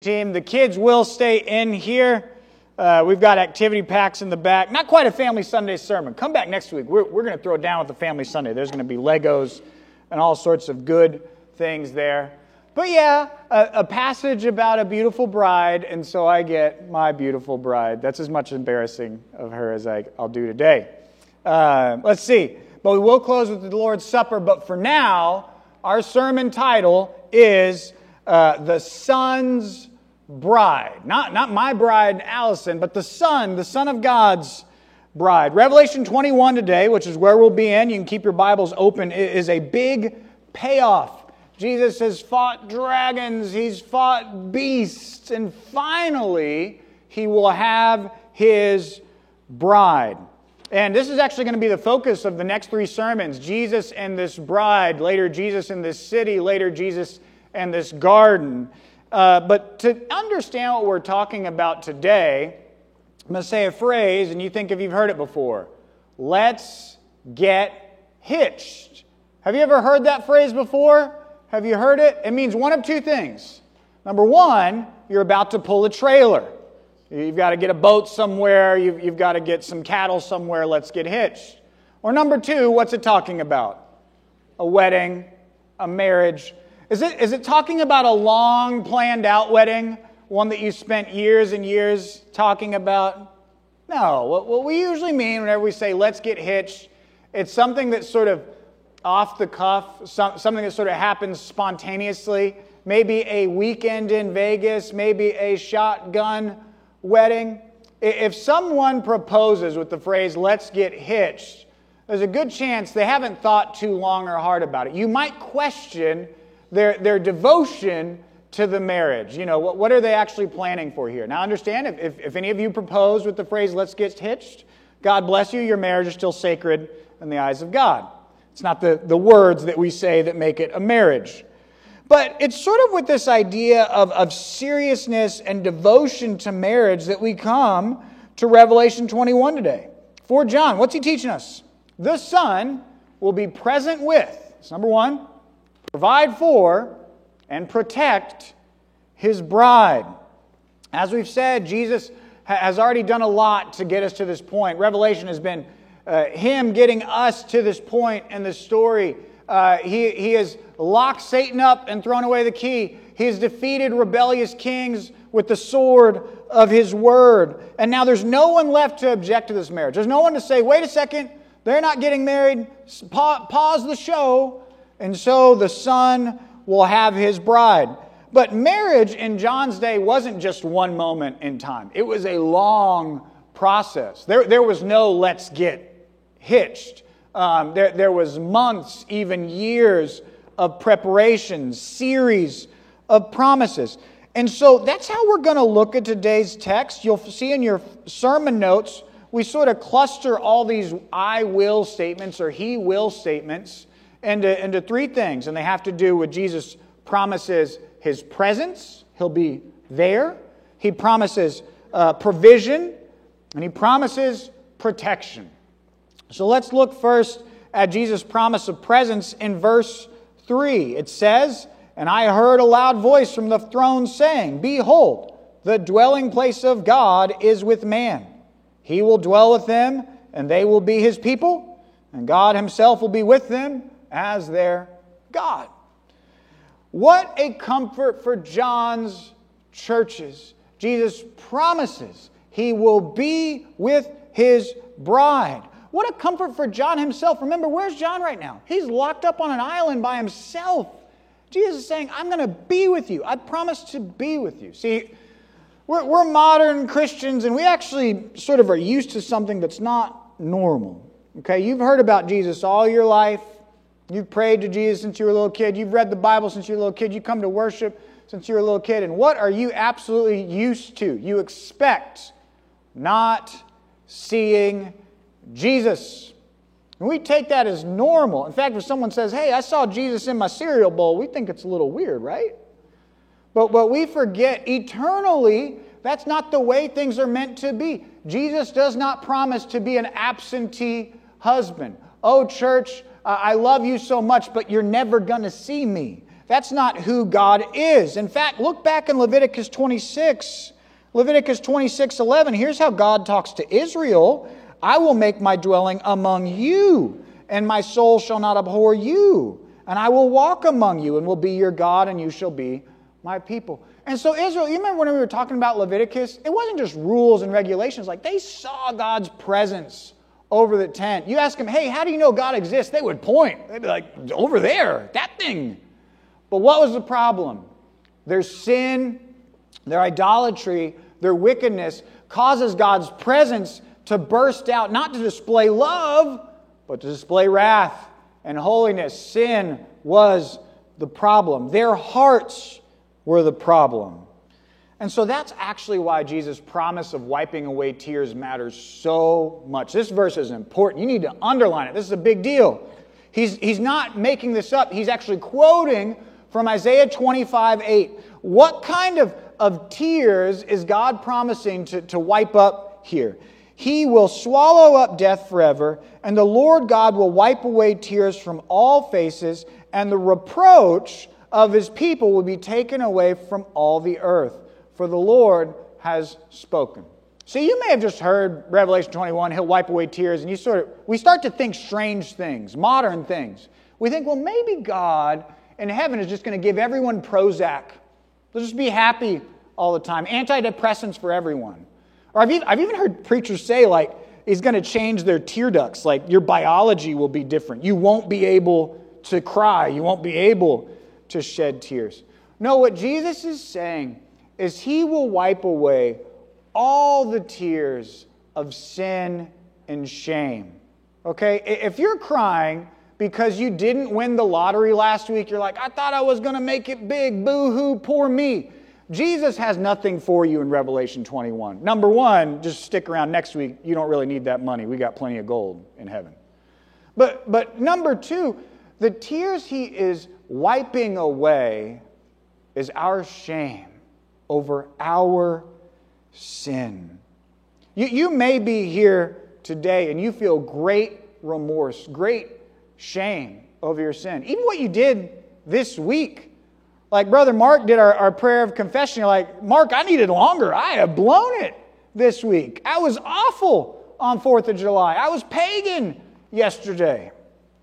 Team. The kids will stay in here. We've got activity packs in the back. Not quite a Family Sunday sermon. Come back next week. We're going to throw it down with the Family Sunday. There's going to be Legos and all sorts of good things there. But yeah, a passage about a beautiful bride, and so I get my beautiful bride. That's as much embarrassing of her as I'll do today. Let's see. But we will close with the Lord's Supper. But for now, our sermon title is The Son's Bride. Not my bride, Allison, but the Son of God's bride. Revelation 21 today, which is where we'll be in. You can keep your Bibles open. It is a big payoff. Jesus has fought dragons. He's fought beasts. And finally, he will have his bride. And this is actually going to be the focus of the next three sermons. Jesus and this bride. Later, Jesus in this city. Later, Jesus and this garden. But to understand what we're talking about today, I'm going to say a phrase, and you think if you've heard it before. Let's get hitched. Have you ever heard that phrase before? Have you heard it? It means one of two things. Number one, you're about to pull a trailer. You've got to get a boat somewhere. You've got to get some cattle somewhere. Let's get hitched. Or number two, what's it talking about? A wedding, a marriage. Is it talking about a long planned out wedding? One that you spent years and years talking about? No. What we usually mean whenever we say let's get hitched, it's something that's sort of off the cuff, something that sort of happens spontaneously. Maybe a weekend in Vegas, maybe a shotgun wedding. If someone proposes with the phrase let's get hitched, there's a good chance they haven't thought too long or hard about it. You might question their devotion to the marriage. You know, what are they actually planning for here? Now understand, if any of you propose with the phrase, let's get hitched, God bless you, your marriage is still sacred in the eyes of God. It's not the words that we say that make it a marriage. But it's sort of with this idea of seriousness and devotion to marriage that we come to Revelation 21 today. For John, what's he teaching us? The Son will be present with, that's number one, provide for and protect his bride. As we've said, Jesus has already done a lot to get us to this point. Revelation has been him getting us to this point in the story. He has locked Satan up and thrown away the key. He has defeated rebellious kings with the sword of his word. And now there's no one left to object to this marriage. There's no one to say, wait a second, they're not getting married. Pause the show. And so the Son will have his bride. But marriage in John's day wasn't just one moment in time. It was a long process. There was no let's get hitched. There was months, even years of preparation, series of promises. And so that's how we're going to look at today's text. You'll see in your sermon notes, we sort of cluster all these I will statements or he will statements into three things. And they have to do with Jesus promises his presence. He'll be there. He promises provision. And he promises protection. So let's look first at Jesus' promise of presence in verse 3. It says, "And I heard a loud voice from the throne saying, Behold, the dwelling place of God is with man. He will dwell with them, and they will be his people, and God himself will be with them as their God." What a comfort for John's churches. Jesus promises he will be with his bride. What a comfort for John himself. Remember, where's John right now? He's locked up on an island by himself. Jesus is saying, I'm going to be with you. I promise to be with you. See, we're modern Christians, and we actually sort of are used to something that's not normal. Okay, you've heard about Jesus all your life. You've prayed to Jesus since you were a little kid. You've read the Bible since you were a little kid. You come to worship since you were a little kid. And what are you absolutely used to? You expect not seeing Jesus. And we take that as normal. In fact, if someone says, hey, I saw Jesus in my cereal bowl, we think it's a little weird, right? But we forget eternally, that's not the way things are meant to be. Jesus does not promise to be an absentee husband. Oh, church, I love you so much, but you're never going to see me. That's not who God is. In fact, look back in Leviticus 26. Leviticus 26:11. Here's how God talks to Israel. I will make my dwelling among you, and my soul shall not abhor you. And I will walk among you, and will be your God, and you shall be my people. And so Israel, you remember when we were talking about Leviticus? It wasn't just rules and regulations. Like, they saw God's presence over the tent. You ask them, hey, how do you know God exists? They would point. They'd be like, over there, that thing. But what was the problem? Their sin, their idolatry, their wickedness causes God's presence to burst out, not to display love, but to display wrath and holiness. Sin was the problem. Their hearts were the problem. And so that's actually why Jesus' promise of wiping away tears matters so much. This verse is important. You need to underline it. This is a big deal. He's not making this up. He's actually quoting from Isaiah 25:8. What kind of tears is God promising to wipe up here? He will swallow up death forever, and the Lord God will wipe away tears from all faces, and the reproach of His people will be taken away from all the earth. For the Lord has spoken. So you may have just heard Revelation 21, He'll wipe away tears, and we start to think strange things, modern things. We think, well, maybe God in heaven is just going to give everyone Prozac. They'll just be happy all the time. Antidepressants for everyone. Or I've even heard preachers say, like, He's going to change their tear ducts. Like, your biology will be different. You won't be able to cry. You won't be able to shed tears. No, what Jesus is saying is He will wipe away all the tears of sin and shame. Okay? If you're crying because you didn't win the lottery last week, you're like, I thought I was going to make it big. Boo-hoo, poor me. Jesus has nothing for you in Revelation 21. Number one, just stick around next week. You don't really need that money. We got plenty of gold in heaven. But number two, the tears He is wiping away is our shame over our sin. You may be here today and you feel great remorse, great shame over your sin. Even what you did this week. Like Brother Mark did our prayer of confession. You're like, Mark, I needed longer. I have blown it this week. I was awful on 4th of July. I was pagan yesterday.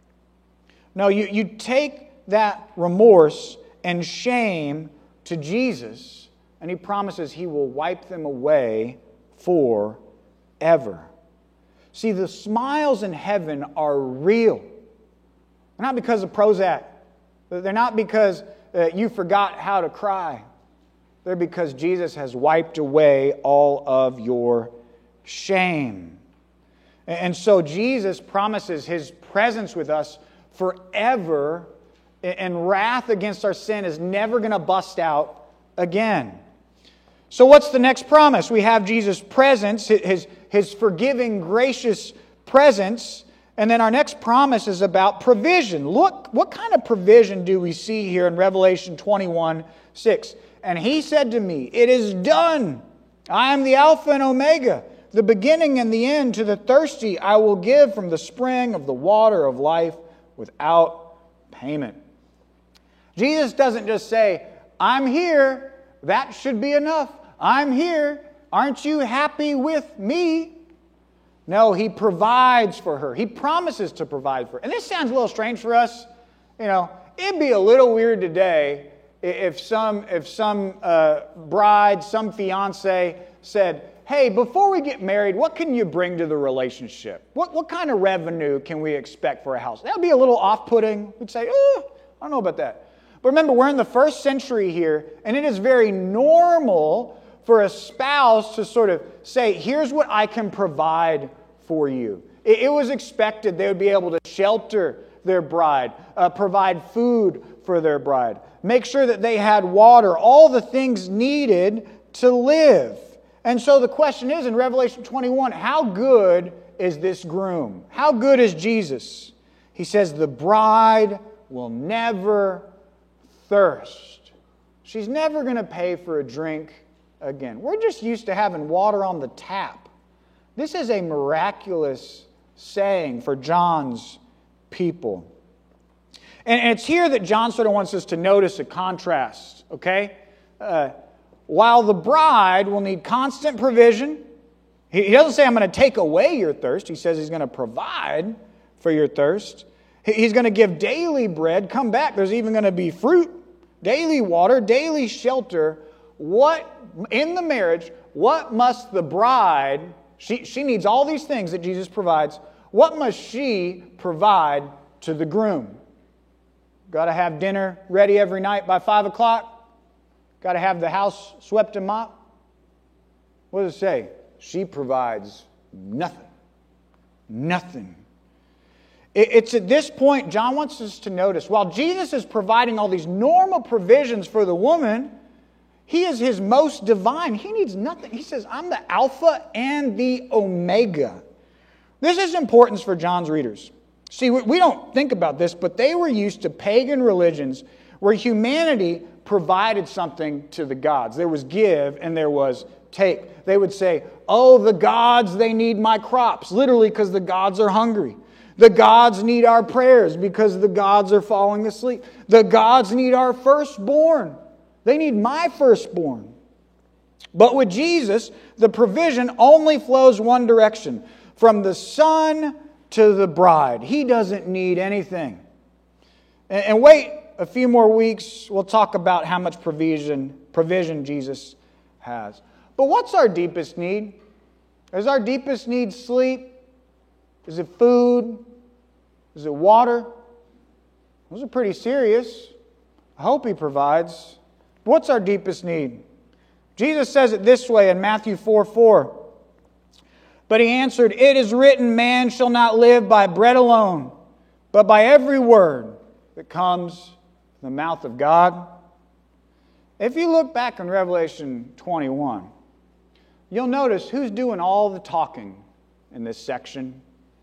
No, you take that remorse and shame to Jesus, and He promises He will wipe them away forever. See, the smiles in heaven are real. They're not because of Prozac. They're not because you forgot how to cry. They're because Jesus has wiped away all of your shame. And so Jesus promises His presence with us forever, and wrath against our sin is never going to bust out again. So what's the next promise? We have Jesus' presence, His forgiving, gracious presence. And then our next promise is about provision. Look, what kind of provision do we see here in Revelation 21:6? And He said to me, it is done. I am the Alpha and Omega, the beginning and the end. To the thirsty I will give from the spring of the water of life without payment. Jesus doesn't just say, I'm here. That should be enough. I'm here. Aren't you happy with me? No, He provides for her. He promises to provide for her. And this sounds a little strange for us. You know, it'd be a little weird today if some bride, some fiance said, hey, before we get married, what can you bring to the relationship? What kind of revenue can we expect for a house? That would be a little off-putting. We'd say, I don't know about that. But remember, we're in the first century here, and it is very normal for a spouse to sort of say, here's what I can provide for you. It was expected they would be able to shelter their bride, provide food for their bride, make sure that they had water, all the things needed to live. And so the question is, in Revelation 21, how good is this groom? How good is Jesus? He says, the bride will never thirst. She's never going to pay for a drink again. We're just used to having water on the tap. This is a miraculous saying for John's people. And it's here that John sort of wants us to notice a contrast, okay? While the bride will need constant provision, he doesn't say, I'm going to take away your thirst. He says he's going to provide for your thirst. He's going to give daily bread. Come back. There's even going to be fruit, daily water, daily shelter. What, in the marriage, what must the bride, she needs all these things that Jesus provides. What must she provide to the groom? Got to have dinner ready every night by 5 o'clock. Got to have the house swept and mopped. What does it say? She provides nothing. Nothing. It's at this point John wants us to notice, while Jesus is providing all these normal provisions for the woman, he is his most divine. He needs nothing. He says, I'm the Alpha and the Omega. This is importance for John's readers. See, we don't think about this, but they were used to pagan religions where humanity provided something to the gods. There was give and there was take. They would say, oh, the gods, they need my crops, literally because the gods are hungry. The gods need our prayers because the gods are falling asleep. The gods need our firstborn. They need my firstborn. But with Jesus, the provision only flows one direction, from the Son to the bride. He doesn't need anything. And wait a few more weeks, we'll talk about how much provision Jesus has. But what's our deepest need? Is our deepest need sleep? Is it food? Is it water? Those are pretty serious. I hope He provides. What's our deepest need? Jesus says it this way in Matthew 4:4. But He answered, it is written, man shall not live by bread alone, but by every word that comes from the mouth of God. If you look back in Revelation 21, you'll notice who's doing all the talking in this section.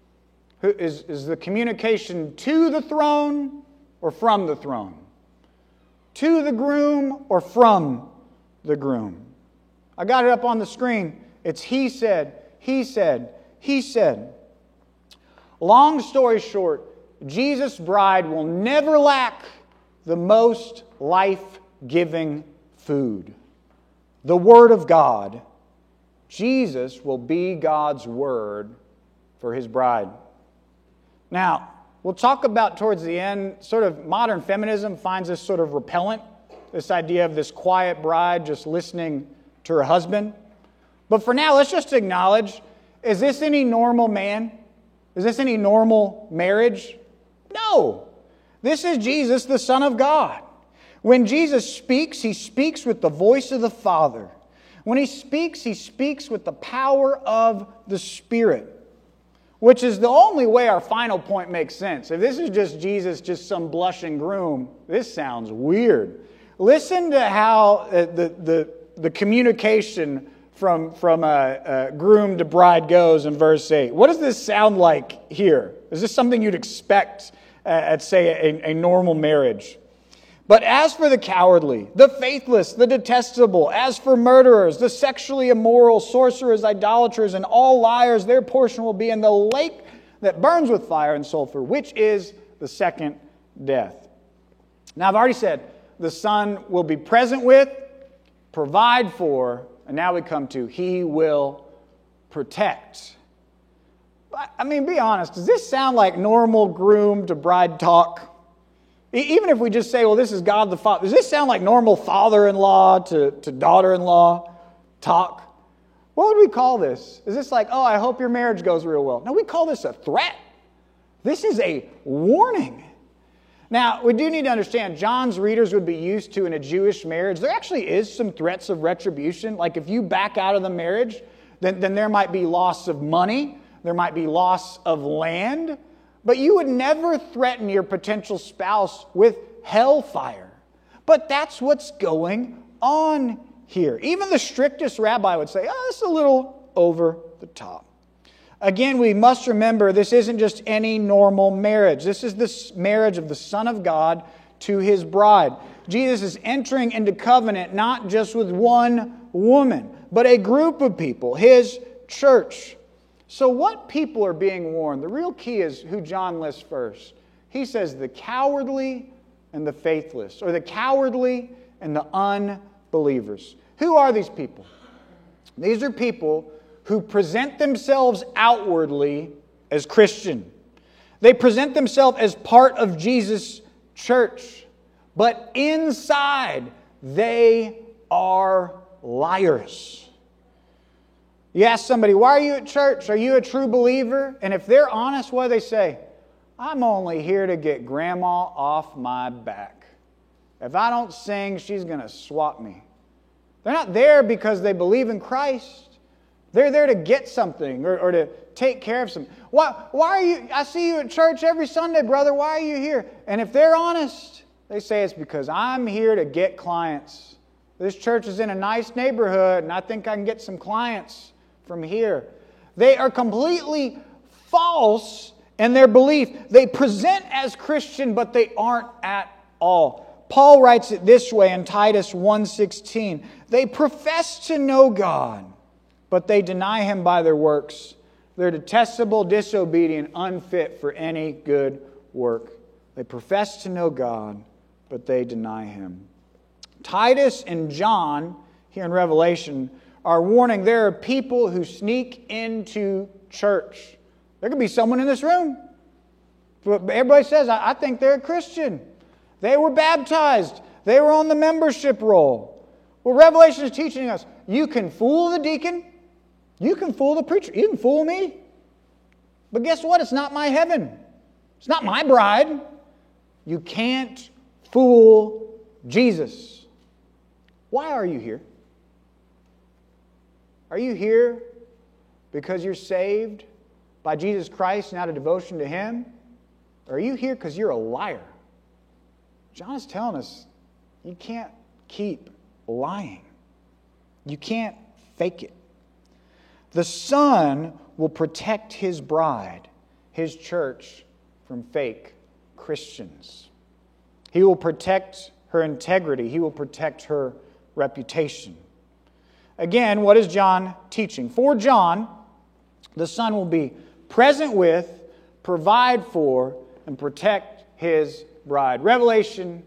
Is the communication to the throne or from the throne? To the groom or from the groom? I got it up on the screen. It's he said, he said, he said. Long story short, Jesus' bride will never lack the most life-giving food. The Word of God. Jesus will be God's Word for His bride. Now, we'll talk about towards the end, sort of modern feminism finds this sort of repellent, this idea of this quiet bride just listening to her husband. But for now, let's just acknowledge, is this any normal man? Is this any normal marriage? No. This is Jesus, the Son of God. When Jesus speaks, He speaks with the voice of the Father. When He speaks with the power of the Spirit. Which is the only way our final point makes sense. If this is just Jesus, just some blushing groom, this sounds weird. Listen to how the communication from a groom to bride goes in verse 8. What does this sound like here? Is this something you'd expect at, say, a normal marriage? But as for the cowardly, the faithless, the detestable, as for murderers, the sexually immoral, sorcerers, idolaters, and all liars, their portion will be in the lake that burns with fire and sulfur, which is the second death. Now, I've already said the Son will be present with, provide for, and now we come to He will protect. I mean, be honest, does this sound like normal groom to bride talk? Even if we just say, well, this is God the Father, does this sound like normal father-in-law to daughter-in-law talk? What would we call this? Is this like, oh, I hope your marriage goes real well? No, we call this a threat. This is a warning. Now, we do need to understand, John's readers would be used to in a Jewish marriage, there actually is some threats of retribution. Like if you back out of the marriage, then there might be loss of money, there might be loss of land, but you would never threaten your potential spouse with hellfire. But that's what's going on here. Even the strictest rabbi would say, oh, this is a little over the top. Again, we must remember this isn't just any normal marriage. This is the marriage of the Son of God to His bride. Jesus is entering into covenant not just with one woman, but a group of people, His church. So what people are being warned? The real key is who John lists first. He says the cowardly and the faithless, or the cowardly and the unbelievers. Who are these people? These are people who present themselves outwardly as Christian. They present themselves as part of Jesus' church. But inside, they are liars. You ask somebody, why are you at church? Are you a true believer? And if they're honest, what do they say? I'm only here to get grandma off my back. If I don't sing, she's going to swat me. They're not there because they believe in Christ. They're there to get something or to take care of something. Why are you? I see you at church every Sunday, brother. Why are you here? And if they're honest, they say it's because I'm here to get clients. This church is in a nice neighborhood, and I think I can get some clients from here. They are completely false in their belief. They present as Christian, but they aren't at all. Paul writes it this way in Titus 1:16. They profess to know God, but they deny Him by their works. They're detestable, disobedient, unfit for any good work. They profess to know God, but they deny Him. Titus and John, here in Revelation, are warning there are people who sneak into church. There could be someone in this room. Everybody says, I think they're a Christian. They were baptized. They were on the membership roll. Well, Revelation is teaching us, you can fool the deacon, you can fool the preacher, you can fool me. But guess what? It's not my heaven. It's not my bride. You can't fool Jesus. Why are you here? Are you here because you're saved by Jesus Christ and out of devotion to Him? Or are you here because you're a liar? John is telling us you can't keep lying. You can't fake it. The Son will protect His bride, His church, from fake Christians. He will protect her integrity. He will protect her reputation. Again, what is John teaching? For John, the Son will be present with, provide for, and protect His bride. Revelation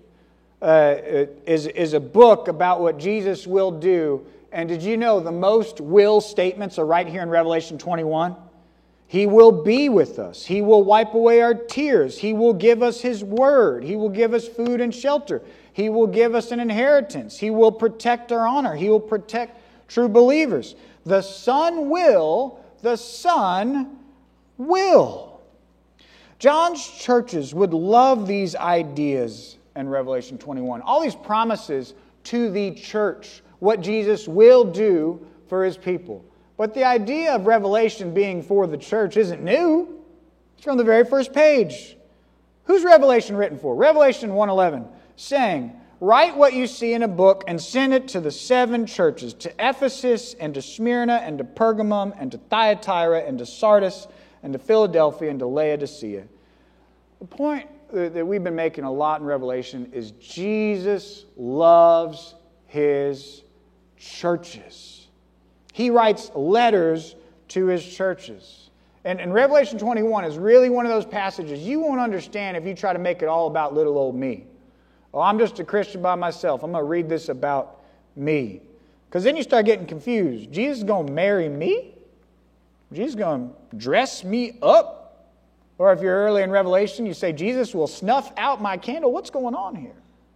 is a book about what Jesus will do. And did you know the most will statements are right here in Revelation 21? He will be with us. He will wipe away our tears. He will give us His word. He will give us food and shelter. He will give us an inheritance. He will protect our honor. He will protect true believers. The Son will. The Son will. John's churches would love these ideas in Revelation 21. All these promises to the church, what Jesus will do for His people. But the idea of Revelation being for the church isn't new. It's from the very first page. Who's Revelation written for? Revelation 1:11, saying, write what you see in a book and send it to the 7 churches, to Ephesus and to Smyrna and to Pergamum and to Thyatira and to Sardis and to Philadelphia and to Laodicea. The point that we've been making a lot in Revelation is Jesus loves His churches. He writes letters to His churches. And Revelation 21 is really one of those passages you won't understand if you try to make it all about little old me. Oh, I'm just a Christian by myself. I'm going to read this about me. Because then you start getting confused. Jesus is going to marry me? Jesus is going to dress me up? Or if you're early in Revelation, you say, Jesus will snuff out my candle. What's going on here?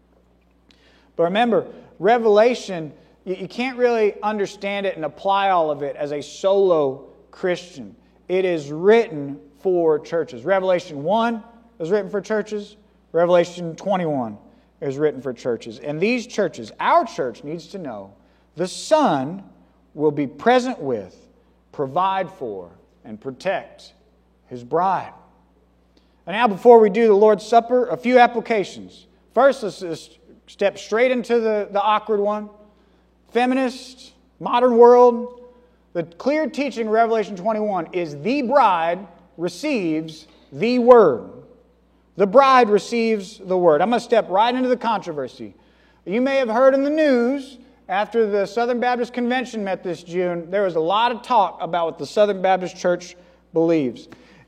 But remember, Revelation, you can't really understand it and apply all of it as a solo Christian. It is written for churches. Revelation 1 is written for churches. Revelation 21 is written for churches. And these churches, our church needs to know, the Son will be present with, provide for, and protect His bride. And now before we do the Lord's Supper, a few applications. First, let's just step straight into the awkward one. Feminist, modern world. The clear teaching of Revelation 21 is the bride receives the Word. The bride receives the Word. I'm going to step right into the controversy. You may have heard in the news, after the Southern Baptist Convention met this June, there was a lot of talk about what the Southern Baptist Church believes.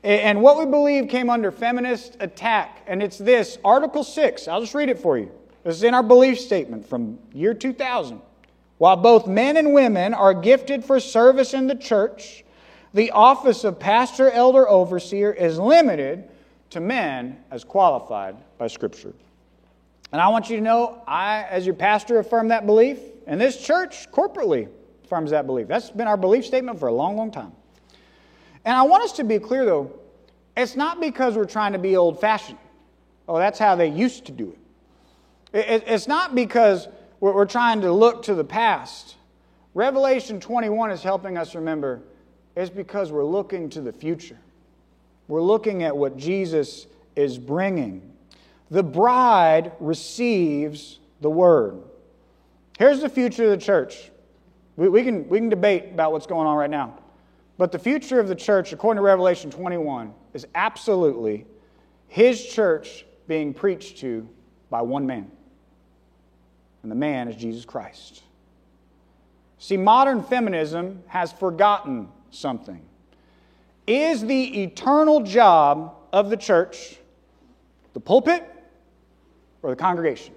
And what we believe came under feminist attack. And it's this, Article 6. I'll just read it for you. This is in our belief statement from year 2000. While both men and women are gifted for service in the church, the office of pastor, elder, overseer is limited to men as qualified by Scripture. And I want you to know, I, as your pastor, affirm that belief. And this church, corporately, affirms that belief. That's been our belief statement for a long, long time. And I want us to be clear, though, it's not because we're trying to be old-fashioned. Oh, that's how they used to do it. It's not because we're trying to look to the past. Revelation 21 is helping us remember it's because we're looking to the future. We're looking at what Jesus is bringing. The bride receives the word. Here's the future of the church. We can debate about what's going on right now. But the future of the church, according to Revelation 21, is absolutely His church being preached to by one man. And the man is Jesus Christ. See, modern feminism has forgotten something. Is the eternal job of the church the pulpit or the congregation?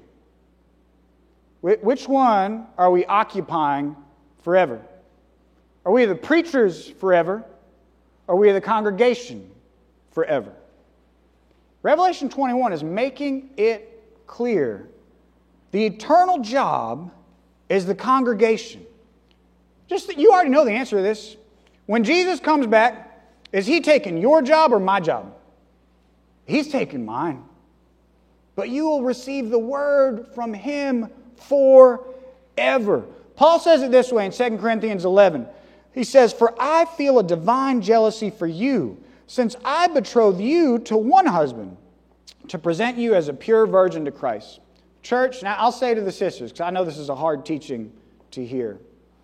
Which one are we occupying forever? Are we the preachers forever? Or are we the congregation forever? Revelation 21 is making it clear. The eternal job is the congregation. Just that you already know the answer to this. When Jesus comes back, is He taking your job or my job? He's taking mine. But you will receive the word from Him forever. Paul says it this way in 2 Corinthians 11. He says, "For I feel a divine jealousy for you, since I betrothed you to one husband, to present you as a pure virgin to Christ." Church, now I'll say to the sisters, because I know this is a hard teaching to hear,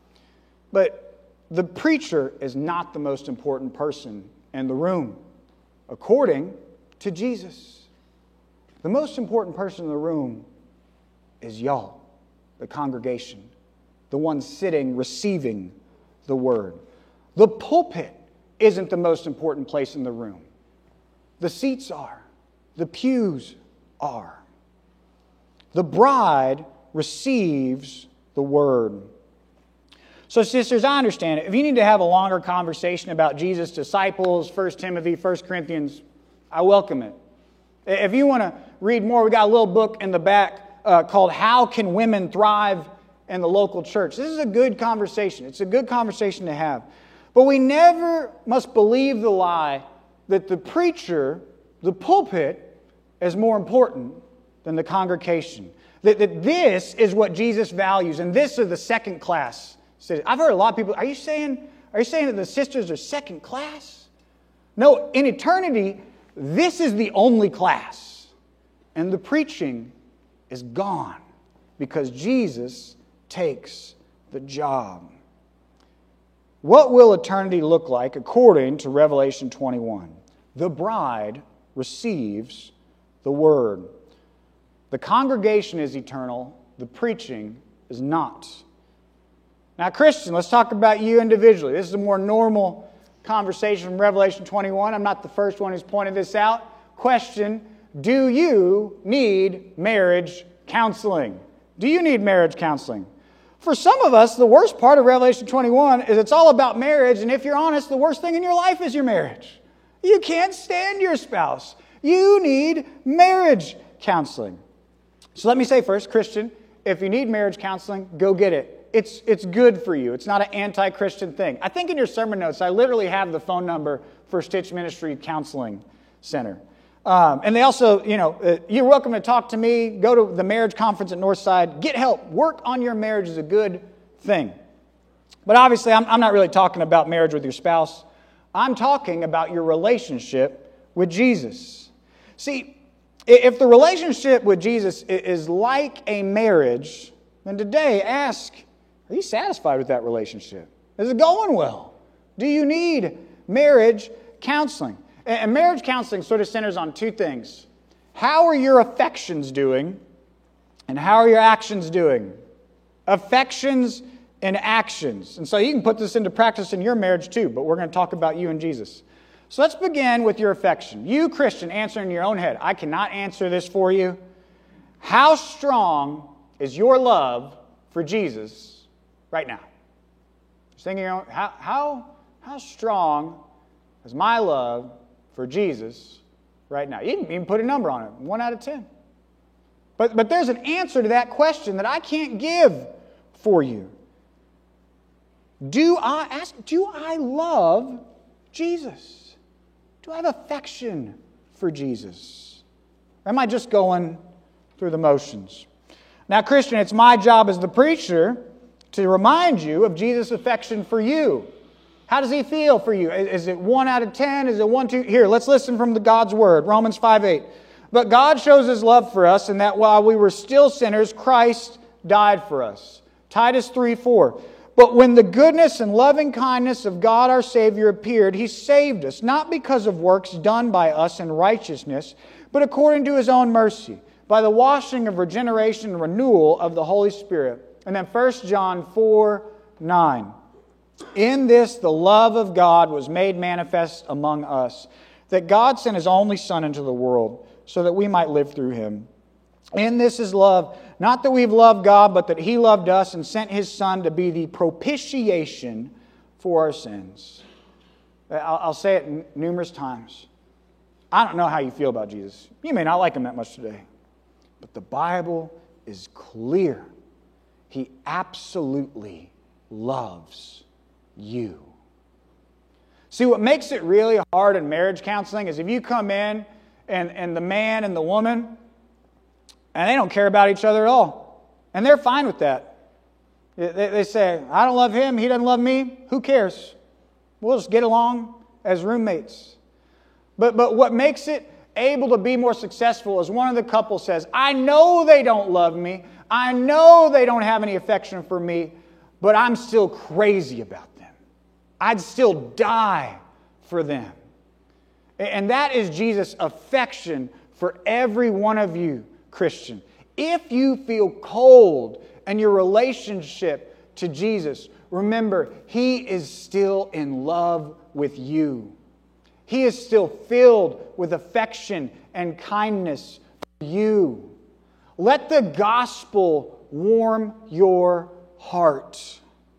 but the preacher is not the most important person in the room, according to Jesus. The most important person in the room is y'all, the congregation, the ones sitting, receiving the word. The pulpit isn't the most important place in the room. The seats are. The pews are. The bride receives the word. So sisters, I understand it. If you need to have a longer conversation about Jesus' disciples, 1 Timothy, 1 Corinthians, I welcome it. If you want to read more, we got a little book in the back called How Can Women Thrive in the Local Church. This is a good conversation. It's a good conversation to have. But we never must believe the lie that the preacher, the pulpit, is more important than the congregation. That this is what Jesus values, and this is the second class. I've heard a lot of people, are you saying that the sisters are second class? No, in eternity, this is the only class. And the preaching is gone because Jesus takes the job. What will eternity look like according to Revelation 21? The bride receives the word. The congregation is eternal. The preaching is not. Now, Christian, let's talk about you individually. This is a more normal conversation from Revelation 21. I'm not the first one who's pointed this out. Question, do you need marriage counseling? Do you need marriage counseling? For some of us, the worst part of Revelation 21 is it's all about marriage, and if you're honest, the worst thing in your life is your marriage. You can't stand your spouse. You need marriage counseling. So let me say first, Christian, if you need marriage counseling, go get it. It's good for you. It's not an anti-Christian thing. I think in your sermon notes, I literally have the phone number for Stitch Ministry Counseling Center. And they also, you're welcome to talk to me. Go to the marriage conference at Northside. Get help. Work on your marriage is a good thing. But obviously, I'm not really talking about marriage with your spouse. I'm talking about your relationship with Jesus. See, if the relationship with Jesus is like a marriage, then today ask, are you satisfied with that relationship? Is it going well? Do you need marriage counseling? And marriage counseling sort of centers on two things. How are your affections doing? And how are your actions doing? Affections and actions. And so you can put this into practice in your marriage too, but we're going to talk about you and Jesus. So let's begin with your affection. You, Christian, answer in your own head. I cannot answer this for you. How strong is your love for Jesus right now? Just think in your own, how strong is my love for Jesus right now? You can even put a number on it, 1 out of 10. But there's an answer to that question that I can't give for you. Do I love Jesus? Do I have affection for Jesus? Or am I just going through the motions? Now, Christian, it's my job as the preacher to remind you of Jesus' affection for you. How does He feel for you? Is it 1 out of 10? Is it 1, 2? Here, let's listen from God's Word. Romans 5:8. But God shows His love for us in that while we were still sinners, Christ died for us. Titus 3:4. But when the goodness and loving kindness of God our Savior appeared, He saved us, not because of works done by us in righteousness, but according to His own mercy, by the washing of regeneration and renewal of the Holy Spirit. And then 1 John 4:9. In this the love of God was made manifest among us, that God sent His only Son into the world, so that we might live through Him. In this is love, not that we've loved God, but that He loved us and sent His Son to be the propitiation for our sins. I'll say it numerous times. I don't know how you feel about Jesus. You may not like Him that much today. But the Bible is clear. He absolutely loves you. See, what makes it really hard in marriage counseling is if you come in and the man and the woman, and they don't care about each other at all. And they're fine with that. They say, I don't love him, he doesn't love me. Who cares? We'll just get along as roommates. But what makes it able to be more successful is one of the couple says, I know they don't love me. I know they don't have any affection for me, but I'm still crazy about them. I'd still die for them. And that is Jesus' affection for every one of you, Christian. If you feel cold in your relationship to Jesus, remember, He is still in love with you. He is still filled with affection and kindness for you. Let the gospel warm your heart.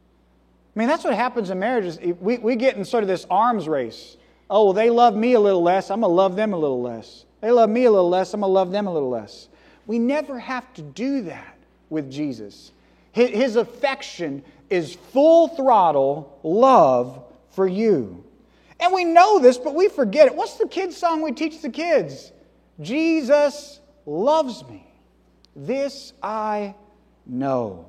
I mean, that's what happens in marriages. We get in sort of this arms race. Oh, well, they love me a little less, I'm going to love them a little less. They love me a little less, I'm going to love them a little less. We never have to do that with Jesus. His affection is full throttle love for you. And we know this, but we forget it. What's the kids' song we teach the kids? Jesus loves me. This I know.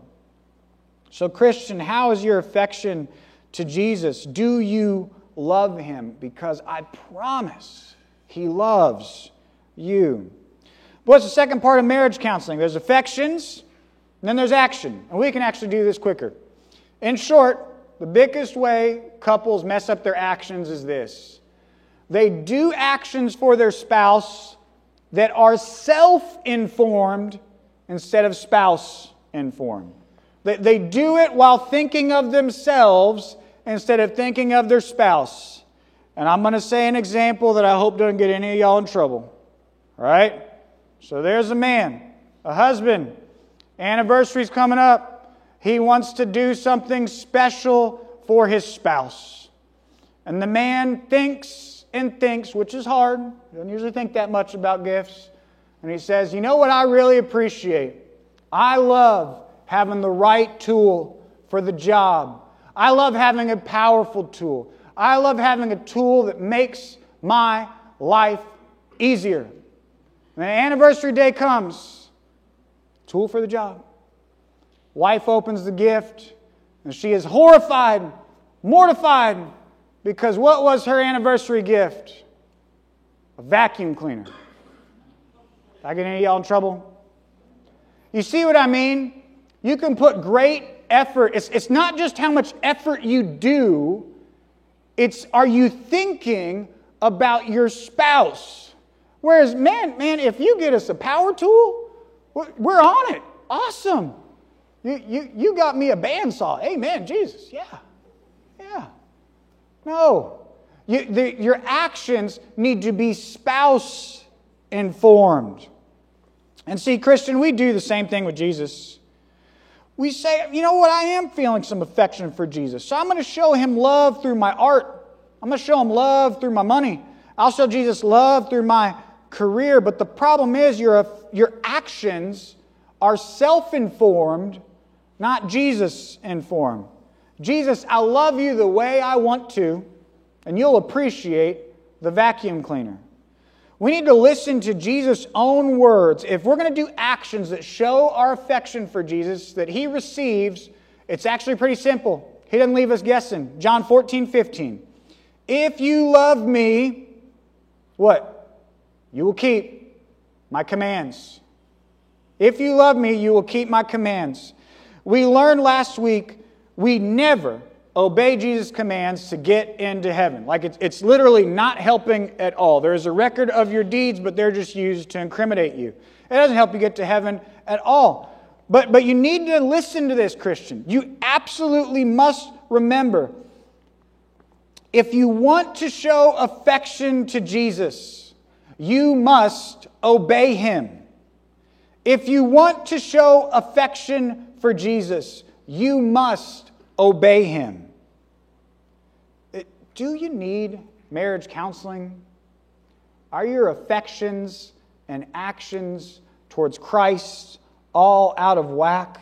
So, Christian, how is your affection to Jesus? Do you love Him? Because I promise He loves you. What's the second part of marriage counseling? There's affections, and then there's action. And we can actually do this quicker. In short, the biggest way couples mess up their actions is this. They do actions for their spouse that are self-informed instead of spouse-informed. They do it while thinking of themselves instead of thinking of their spouse. And I'm going to say an example that I hope doesn't get any of y'all in trouble. All right? So there's a man, a husband, anniversary's coming up. He wants to do something special for his spouse. And the man thinks and thinks, which is hard. He doesn't usually think that much about gifts. And he says, you know what I really appreciate? I love having the right tool for the job. I love having a powerful tool. I love having a tool that makes my life easier. And the anniversary day comes. Tool for the job. Wife opens the gift, and she is horrified, mortified, because what was her anniversary gift? A vacuum cleaner. Did I get any of y'all in trouble? You see what I mean? You can put great effort. It's not just how much effort you do. It's, are you thinking about your spouse? Whereas, man, if you get us a power tool, we're on it. Awesome. You got me a bandsaw. Amen, Jesus. Yeah. No. Your actions need to be spouse-informed. And see, Christian, we do the same thing with Jesus. We say, you know what, I am feeling some affection for Jesus, so I'm going to show Him love through my art. I'm going to show Him love through my money. I'll show Jesus love through my career. But the problem is your actions are self-informed, not Jesus-informed. Jesus, I love you the way I want to, and you'll appreciate the vacuum cleaner. We need to listen to Jesus' own words. If we're going to do actions that show our affection for Jesus, that He receives, it's actually pretty simple. He doesn't leave us guessing. John 14:15. If you love me, what? You will keep my commands. If you love me, you will keep my commands. We learned last week, we never obey Jesus' commands to get into heaven. Like it's literally not helping at all. There is a record of your deeds, but they're just used to incriminate you. It doesn't help you get to heaven at all. But you need to listen to this, Christian. You absolutely must remember, if you want to show affection to Jesus, you must obey Him. If you want to show affection for Jesus, you must obey Him. Do you need marriage counseling? Are your affections and actions towards Christ all out of whack?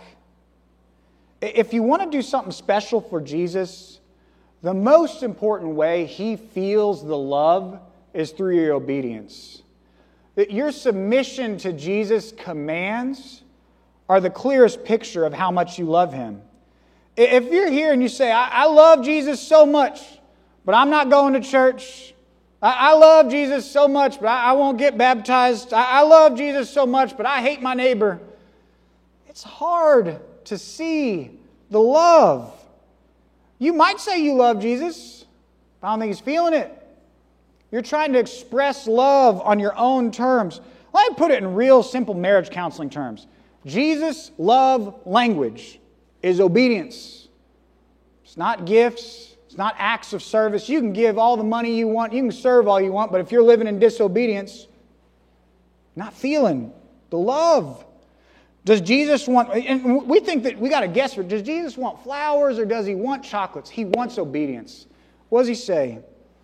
If you want to do something special for Jesus, the most important way He feels the love is through your obedience. That your submission to Jesus' commands are the clearest picture of how much you love Him. If you're here and you say, I love Jesus so much, but I'm not going to church. I love Jesus so much, but I won't get baptized. I love Jesus so much, but I hate my neighbor. It's hard to see the love. You might say you love Jesus, but I don't think He's feeling it. You're trying to express love on your own terms. Let me put it in real simple marriage counseling terms. Jesus' love language is obedience. It's not gifts. It's not acts of service. You can give all the money you want. You can serve all you want. But if you're living in disobedience, not feeling the love. Does Jesus want, and we think that we got to guess, does Jesus want flowers or does He want chocolates? He wants obedience. What does He say?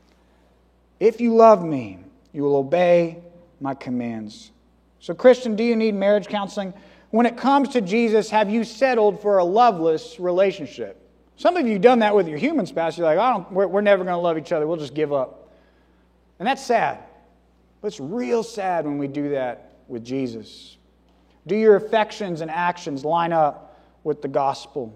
If you love me, you will obey my commands. So Christian, do you need marriage counseling? When it comes to Jesus, have you settled for a loveless relationship? Some of you have done that with your human spouse. You're like, we're never going to love each other. We'll just give up. And that's sad. But it's real sad when we do that with Jesus. Do your affections and actions line up with the gospel?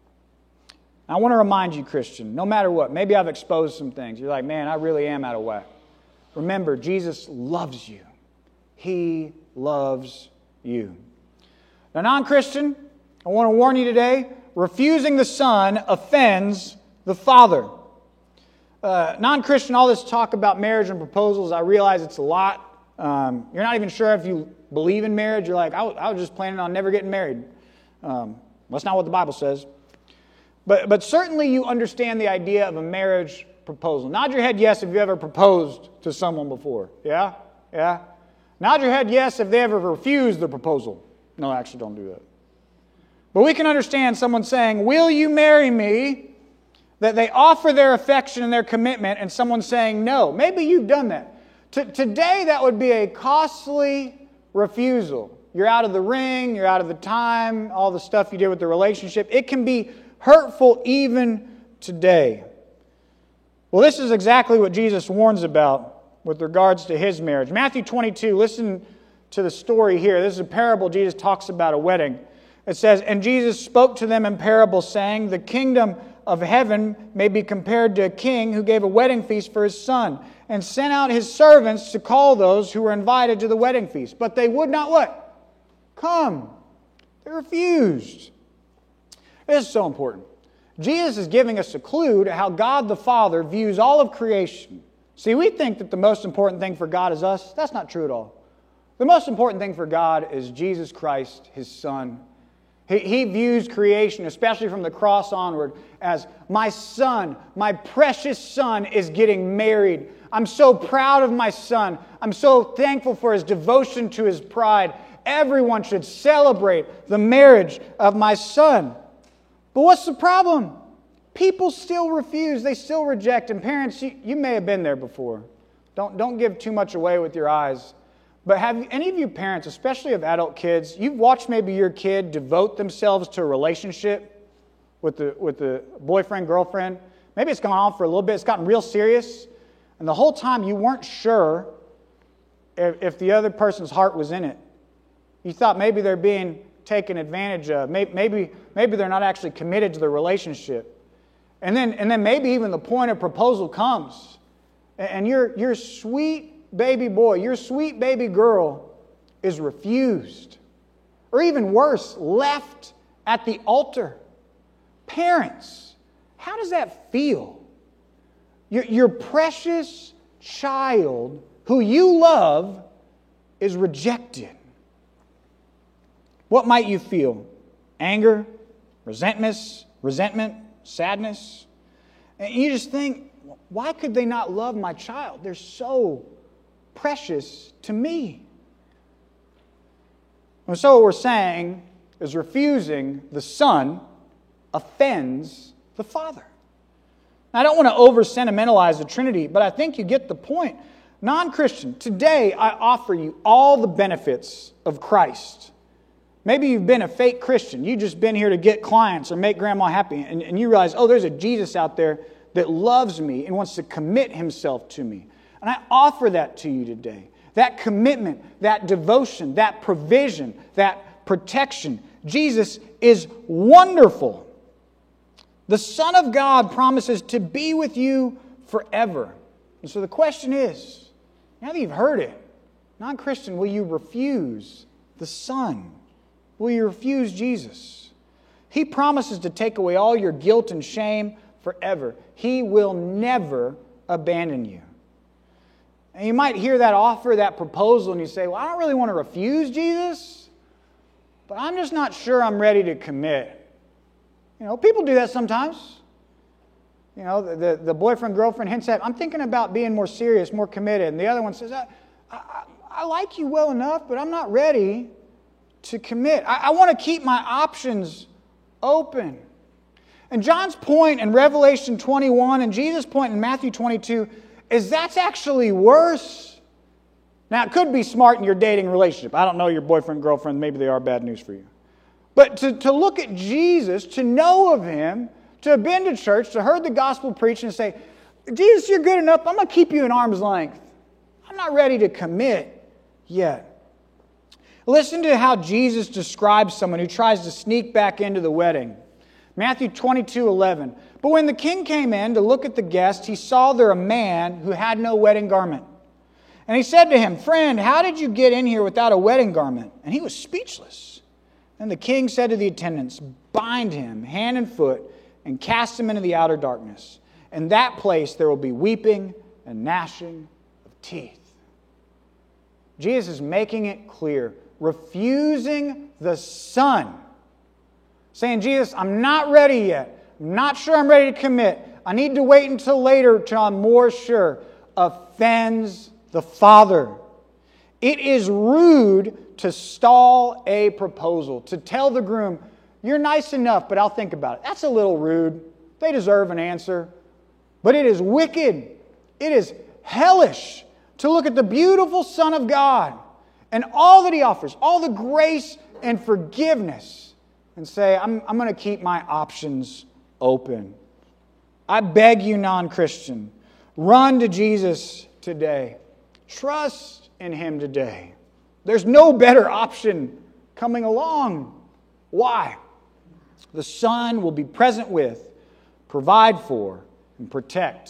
I want to remind you, Christian, no matter what, maybe I've exposed some things. You're like, man, I really am out of whack. Remember, Jesus loves you. He loves you. Now, non-Christian, I want to warn you today, refusing the Son offends the Father. Non-Christian, all this talk about marriage and proposals, I realize it's a lot. You're not even sure if you believe in marriage. You're like, I was just planning on never getting married. That's not what the Bible says. But certainly you understand the idea of a marriage proposal. Nod your head yes if you ever proposed to someone before. Yeah? Yeah? Nod your head yes if they ever refused the proposal. No, actually don't do that. But we can understand someone saying, will you marry me? That they offer their affection and their commitment and someone saying no. Maybe you've done that. Today that would be a costly refusal. You're out of the ring, you're out of the time, all the stuff you did with the relationship. It can be hurtful even today. Well, this is exactly what Jesus warns about with regards to His marriage. Matthew 22, listen to the story here. This is a parable. Jesus talks about a wedding. It says, and Jesus spoke to them in parables, saying, the kingdom of heaven may be compared to a king who gave a wedding feast for his son and sent out his servants to call those who were invited to the wedding feast. But they would not what? Come. They refused. This is so important. Jesus is giving us a clue to how God the Father views all of creation. See, we think that the most important thing for God is us. That's not true at all. The most important thing for God is Jesus Christ, His Son. He views creation, especially from the cross onward, as my son, my precious son is getting married. I'm so proud of my son. I'm so thankful for his devotion to his bride. Everyone should celebrate the marriage of my son. But what's the problem? People still refuse. They still reject. And parents, you may have been there before. Don't give too much away with your eyes. But have any of you parents, especially of adult kids, you've watched maybe your kid devote themselves to a relationship with the boyfriend, girlfriend? Maybe it's gone on for a little bit. It's gotten real serious. And the whole time you weren't sure if the other person's heart was in it. You thought maybe they're being taken advantage of. Maybe they're not actually committed to the relationship. And then maybe even the point of proposal comes. And your sweet baby boy, your sweet baby girl is refused. Or even worse, left at the altar. Parents, how does that feel? Your precious child who you love is rejected. What might you feel? Anger, resentment, sadness? And you just think, why could they not love my child? They're so precious to me. And so what we're saying is refusing the Son offends the Father. Now, I don't want to over-sentimentalize the Trinity, but I think you get the point. Non-Christian, today I offer you all the benefits of Christ. Maybe you've been a fake Christian. You've just been here to get clients or make grandma happy. And you realize, there's a Jesus out there that loves me and wants to commit himself to me. And I offer that to you today. That commitment, that devotion, that provision, that protection. Jesus is wonderful. The Son of God promises to be with you forever. And so the question is, now that you've heard it, non-Christian, will you refuse the Son? Will you refuse Jesus? He promises to take away all your guilt and shame forever. He will never abandon you. And you might hear that offer, that proposal, and you say, I don't really want to refuse Jesus, but I'm just not sure I'm ready to commit. People do that sometimes. The boyfriend, girlfriend hints at, I'm thinking about being more serious, more committed. And the other one says, I like you well enough, but I'm not ready to commit. I want to keep my options open. And John's point in Revelation 21 and Jesus' point in Matthew 22 is that's actually worse. Now, it could be smart in your dating relationship. I don't know your boyfriend, girlfriend. Maybe they are bad news for you. But to look at Jesus, to know of him, to have been to church, to heard the gospel preached and say, Jesus, you're good enough. I'm going to keep you at arm's length. I'm not ready to commit yet. Listen to how Jesus describes someone who tries to sneak back into the wedding. Matthew 22:11. But when the king came in to look at the guests, he saw there a man who had no wedding garment. And he said to him, Friend, how did you get in here without a wedding garment? And he was speechless. And the king said to the attendants, Bind him hand and foot and cast him into the outer darkness. In that place there will be weeping and gnashing of teeth. Jesus is making it clear, refusing the Son. Saying, Jesus, I'm not ready yet. I'm not sure I'm ready to commit. I need to wait until later till I'm more sure. Offends the Father. It is rude to stall a proposal, to tell the groom, you're nice enough, but I'll think about it. That's a little rude. They deserve an answer. But it is wicked. It is hellish to look at the beautiful Son of God and all that he offers, all the grace and forgiveness, and say, I'm going to keep my options open. I beg you, non-Christian, run to Jesus today. Trust in him today. There's no better option coming along. Why? The Son will be present with, provide for, and protect